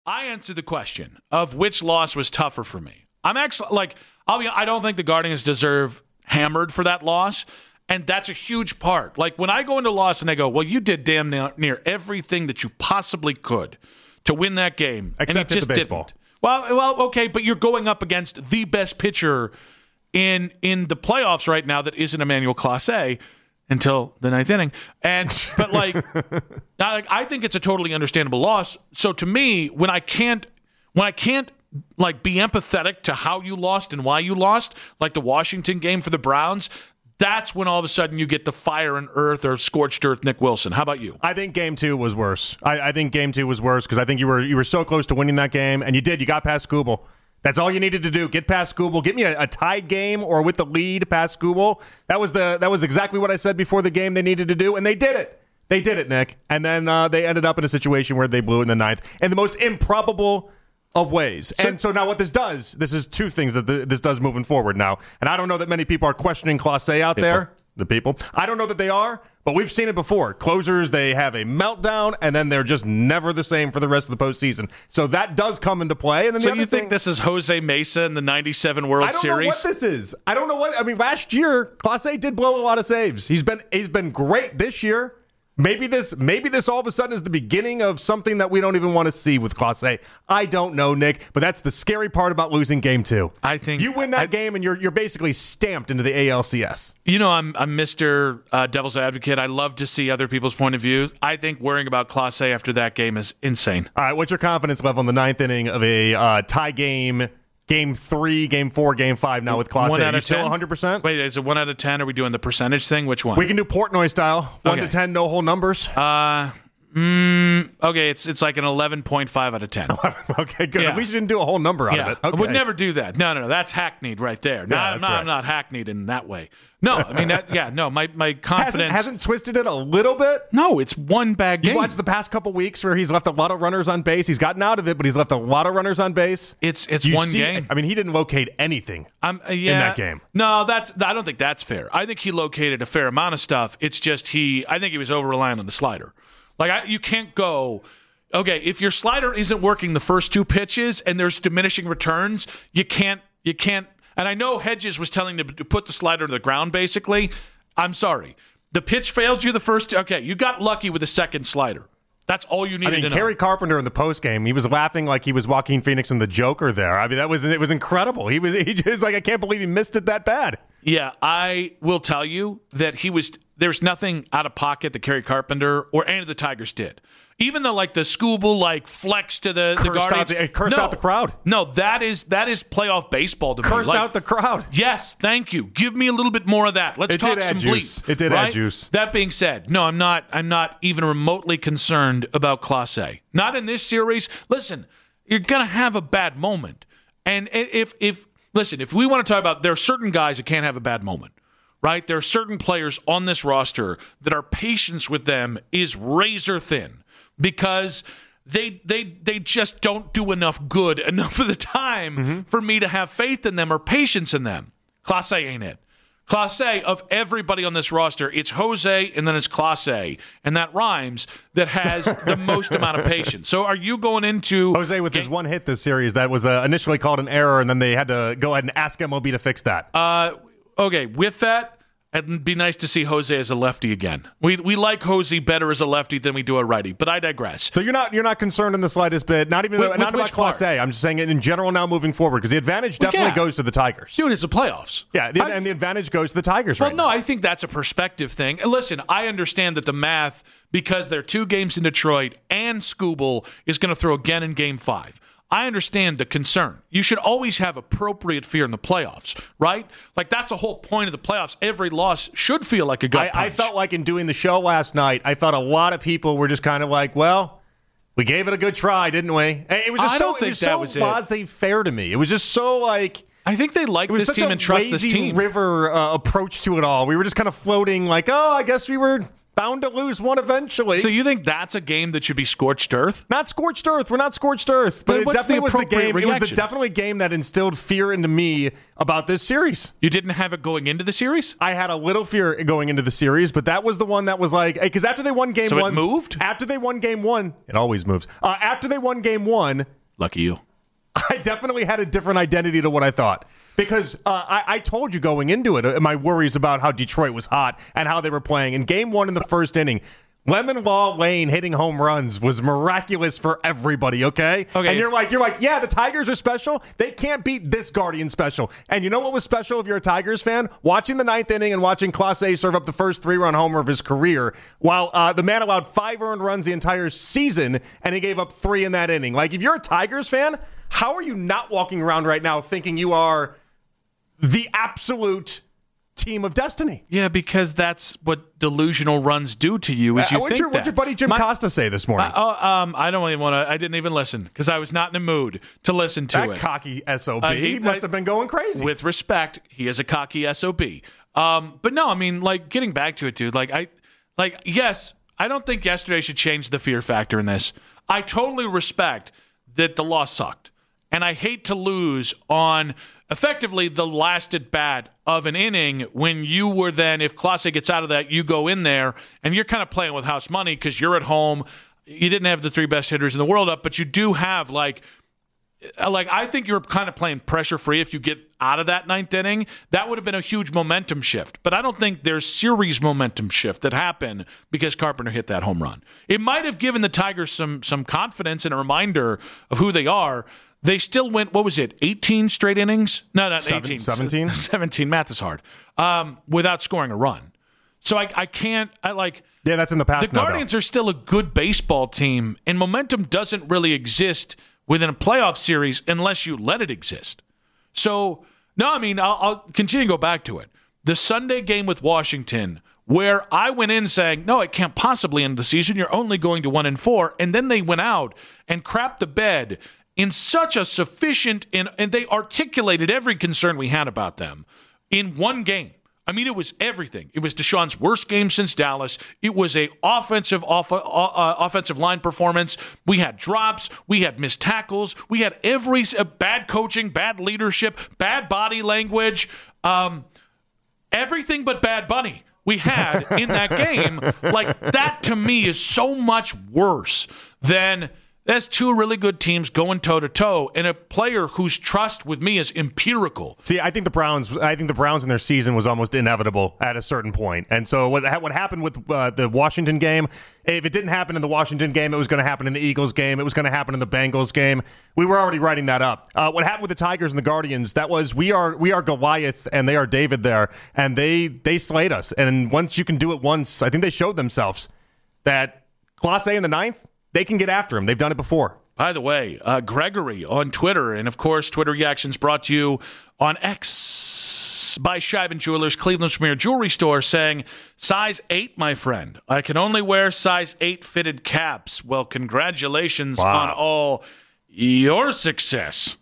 I answered the question of which loss was tougher for me. I'm actually I don't think the Guardians deserve hammered for that loss, and that's a huge part. Like when I go into loss and I go, well, you did damn near everything that you possibly could to win that game, except and you just the baseball. didn't. Well, okay, but you're going up against the best pitcher in the playoffs right now that isn't Emmanuel Clase until the ninth inning. But I think it's a totally understandable loss. So to me, when I can't like be empathetic to how you lost and why you lost, like the Washington game for the Browns, that's when all of a sudden you get the fire and earth or scorched earth Nick Wilson. How about you? I think game 2 was worse. I think game 2 was worse because I think you were so close to winning that game, and you did. You got past Skubal. That's all you needed to do. Get past Skubal. Get me a tied game or with the lead past Skubal. That was exactly what I said before the game they needed to do, and they did it. They did it, Nick. And then they ended up in a situation where they blew it in the ninth. And the most improbable of ways. So now what this is two things that this does moving forward now. And I don't know that many people are questioning Clase out there. The people. I don't know that they are, but we've seen it before. Closers, they have a meltdown, and then they're just never the same for the rest of the postseason. So that does come into play. And then so you think this is Jose Mesa in the 97 World Series? I don't know what this is. I don't know what. I mean, last year, Clase did blow a lot of saves. He's been great this year. Maybe this all of a sudden is the beginning of something that we don't even want to see with Clase. I don't know, Nick, but that's the scary part about losing game 2. I think you win that game and you're basically stamped into the ALCS. You know, I'm Mr. Devil's Advocate. I love to see other people's point of view. I think worrying about Clase after that game is insane. All right, what's your confidence level in the ninth inning of a tie game? Game 3, Game 4, Game 5 now with Clase. 1 out of 10? Still 100%? Wait, is it 1 out of 10? Are we doing the percentage thing? Which one? We can do Portnoy style. 1 to 10, no whole numbers. Okay, it's like an 11.5 out of 10. Okay, good. Yeah. At least you didn't do a whole number out of it. Okay. I would never do that. No, that's hackneyed right there. No, Yeah, I'm not hackneyed in that way. No, I mean, my confidence... Hasn't twisted it a little bit? No, it's one bad game. You watched the past couple weeks where he's left a lot of runners on base. He's gotten out of it, but he's left a lot of runners on base. It's one game. I mean, he didn't locate anything in that game. No, I don't think that's fair. I think he located a fair amount of stuff. It's just I think he was over-reliant on the slider. Like, you can't go, okay, if your slider isn't working the first 2 pitches and there's diminishing returns, you can't, and I know Hedges was telling him to put the slider to the ground, basically. I'm sorry. The pitch failed you the first, okay, you got lucky with the second slider. That's all you needed to know. Kerry Carpenter in the postgame, he was laughing like he was Joaquin Phoenix and the Joker there. I mean, it was incredible. He just like, I can't believe he missed it that bad. Yeah, I will tell you that there's nothing out of pocket that Kerry Carpenter or any of the Tigers did. Even though like the Skubal flex to the Guardians. Cursed out the crowd. No, that is playoff baseball to me. Cursed out the crowd. Yes, thank you. Give me a little bit more of that. Let's talk some bleep. It did add juice. That being said, no, I'm not even remotely concerned about Clase. Not in this series. Listen, you're gonna have a bad moment. And if we want to talk about, there are certain guys that can't have a bad moment. Right? There are certain players on this roster that our patience with them is razor thin because they just don't do enough good enough of the time for me to have faith in them or patience in them. Clase ain't it. Clase, of everybody on this roster, it's Jose and then it's Clase, and that rhymes, that has the most amount of patience. So are you going into... Jose with his one hit this series that was initially called an error, and then they had to go ahead and ask MLB to fix that. Okay, with that, it'd be nice to see Jose as a lefty again. We like Jose better as a lefty than we do a righty, but I digress. So you're not concerned in the slightest bit, not about Clase. I'm just saying it in general now moving forward, because the advantage definitely goes to the Tigers. Dude, it's the playoffs. Yeah, and the advantage goes to the Tigers right now. Well, no, I think that's a perspective thing. And listen, I understand that the math, because there are 2 games in Detroit and Skubal is going to throw again in Game 5. I understand the concern. You should always have appropriate fear in the playoffs, right? Like, that's the whole point of the playoffs. Every loss should feel like a gut punch. I felt like in doing the show last night, I felt a lot of people were just kind of like, well, we gave it a good try, didn't we? It was just so laissez-faire to me. It was just so like... I think they like this team and trust this team. River approach to it all. We were just kind of floating like, oh, I guess we were bound to lose one eventually. So you think that's a game that should be scorched earth? Not scorched earth. We're not scorched earth. But Then it what's definitely the was the appropriate game. It was reaction? definitely a game that instilled fear into me about this series. You didn't have it going into the series? I had a little fear going into the series, but that was the one that was like, because after they won game So it one. moved? After they won game one, it always moves. After they won game one, Lucky you. I definitely had a different identity to what I thought. Because I told you going into it, my worries about how Detroit was hot and how they were playing. In game one in the first inning, Lemon Law Lane hitting home runs was miraculous for everybody, okay? And you're like, yeah, the Tigers are special. They can't beat this Guardian special. And you know what was special if you're a Tigers fan? Watching the ninth inning and watching Clase serve up the first 3-run homer of his career, while the man allowed 5 earned runs the entire season, and he gave up 3 in that inning. Like, if you're a Tigers fan, how are you not walking around right now thinking you are the absolute team of destiny? Yeah, because that's what delusional runs do to you. Is you What'd your buddy Jim Costa say this morning? I don't even want to. I didn't even listen because I was not in the mood to listen to that it. Cocky SOB. He must have been going crazy. With respect, he is a cocky SOB. But no, I mean, like, getting back to it, dude. Yes, I don't think yesterday should change the fear factor in this. I totally respect that the loss sucked, and I hate to lose on effectively the last at bat of an inning when you were then, if Clase gets out of that, you go in there and you're kind of playing with house money because you're at home. You didn't have the 3 best hitters in the world up, but you do have like I think you're kind of playing pressure free if you get out of that ninth inning. That would have been a huge momentum shift. But I don't think there's series momentum shift that happened because Carpenter hit that home run. It might have given the Tigers some confidence and a reminder of who they are. They still went, 18 straight innings? No, not 18. 17? 17. Math is hard. Without scoring a run. So I can't. Yeah, that's in the past. The Guardians are still a good baseball team, and momentum doesn't really exist within a playoff series unless you let it exist. So, no, I mean, I'll continue to go back to it. The Sunday game with Washington, where I went in saying, no, it can't possibly end the season. You're only going to 1-4. And then they went out and crapped the bed in such a sufficient, and they articulated every concern we had about them in one game. I mean, it was everything. It was Deshaun's worst game since Dallas. It was a offensive line performance. We had drops. We had missed tackles. We had every bad coaching, bad leadership, bad body language, everything but Bad Bunny we had in that game. Like, that to me is so much worse than that's 2 really good teams going toe-to-toe and a player whose trust with me is empirical. See, I think the Browns in their season was almost inevitable at a certain point. And so what happened with the Washington game, if it didn't happen in the Washington game, it was going to happen in the Eagles game. It was going to happen in the Bengals game. We were already writing that up. What happened with the Tigers and the Guardians, that was we are Goliath and they are David there. And they slayed us. And once you can do it once, I think they showed themselves that Clase in the ninth, they can get after him. They've done it before. By the way, Gregory on Twitter, and of course, Twitter Reactions brought to you on X by Scheiben Jewelers, Cleveland's premier jewelry store, saying, size 8, my friend. I can only wear size 8 fitted caps. Well, congratulations on all your success.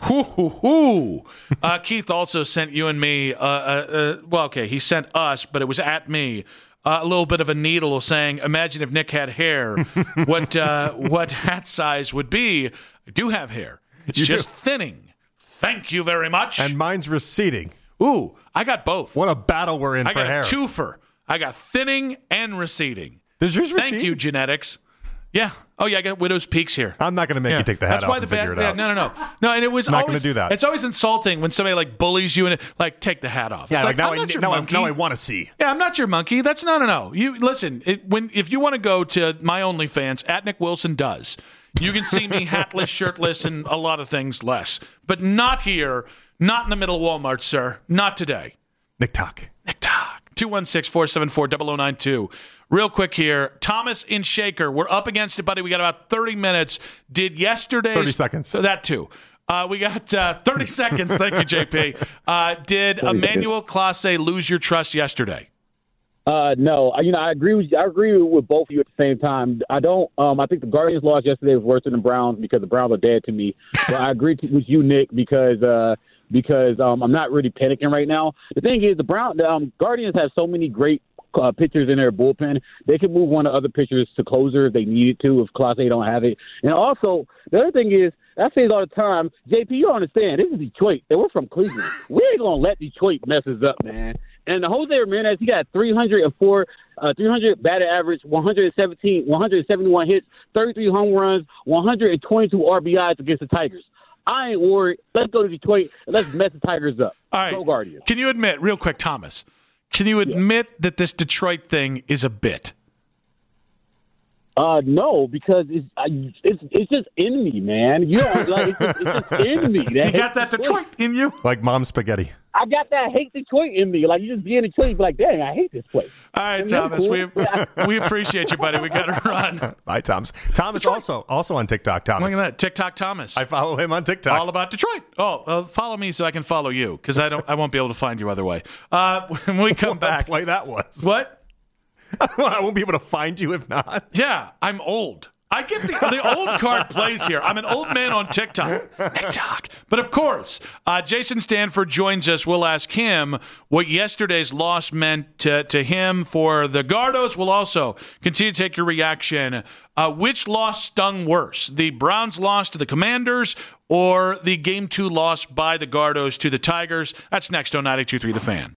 Keith also sent you and me, he sent us, but it was at me. A little bit of a needle saying, imagine if Nick had hair, what hat size would be. I do have hair. It's just thinning. Thank you very much. And mine's receding. Ooh, I got both. What a battle we're in for hair. I got a twofer. I got thinning and receding. Does yours recede? Thank you, genetics. Yeah. Oh, yeah, I got widow's peaks here. I'm not going to make you take the hat off and figure it out. No. And it was not going to do that. It's always insulting when somebody like bullies you and take the hat off. Yeah, it's now I want to see. Yeah, I'm not your monkey. That's no. You listen. If you want to go to my OnlyFans, at Nick Wilson does. You can see me hatless, shirtless, and a lot of things less. But not here. Not in the middle of Walmart, sir. Not today. Nick Talk. 216-474-0092. Real quick here. Thomas in Shaker. We're up against it, buddy. We got about 30 minutes. Did yesterday's... 30 seconds. So that too. We got 30 seconds. Thank you, JP. Did Emmanuel Clase lose your trust yesterday? No. I agree with both of you at the same time. I don't. I think the Guardians' loss yesterday was worse than the Browns because the Browns are dead to me. But I agree with you, Nick, because I'm not really panicking right now. The thing is, the Guardians have so many great pitchers in their bullpen. They could move one of the other pitchers to closer if they needed to, if Class A don't have it. And also, the other thing is, I say it all the time, JP, you don't understand, this is Detroit, and we're from Cleveland. We ain't going to let Detroit mess us up, man. And Jose Ramirez, he got 304, 300 batted average, 171 hits, 33 home runs, 122 RBIs against the Tigers. I ain't worried. Let's go to Detroit and let's mess the Tigers up. All right. Go Guardians. Can you admit, real quick, Thomas, can you admit that this Detroit thing is a bit? No, because it's just in me, man. You know, like it's just in me. You got that Detroit in you? Like mom's spaghetti. I got that hate Detroit in me. Like, you just be in Detroit, you be like, dang, I hate this place. All right, Thomas, cool? we appreciate you, buddy. We got to run. Bye, Thomas. Thomas also on TikTok, Thomas. Look at that, TikTok Thomas. I follow him on TikTok. All about Detroit. Follow me so I can follow you, because I won't be able to find you other way. When we come back, play that was what? I won't be able to find you if not. Yeah, I'm old. I get the old card plays here. I'm an old man on TikTok. But of course, Jason Stanford joins us. We'll ask him what yesterday's loss meant to him for the Gardos. We'll also continue to take your reaction. Which loss stung worse? The Browns loss to the Commanders or the Game 2 loss by the Gardos to the Tigers? That's next on 92.3 The Fan.